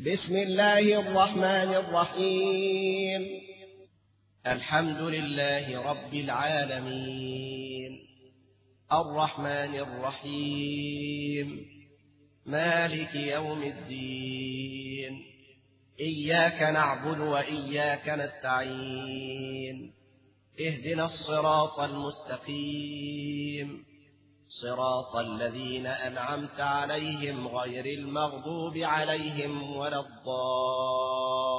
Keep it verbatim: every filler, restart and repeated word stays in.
بسم الله الرحمن الرحيم. الحمد لله رب العالمين، الرحمن الرحيم، مالك يوم الدين، إياك نعبد وإياك نستعين، اهدنا الصراط المستقيم، صراط الذين أنعمت عليهم غير المغضوب عليهم ولا الضالين.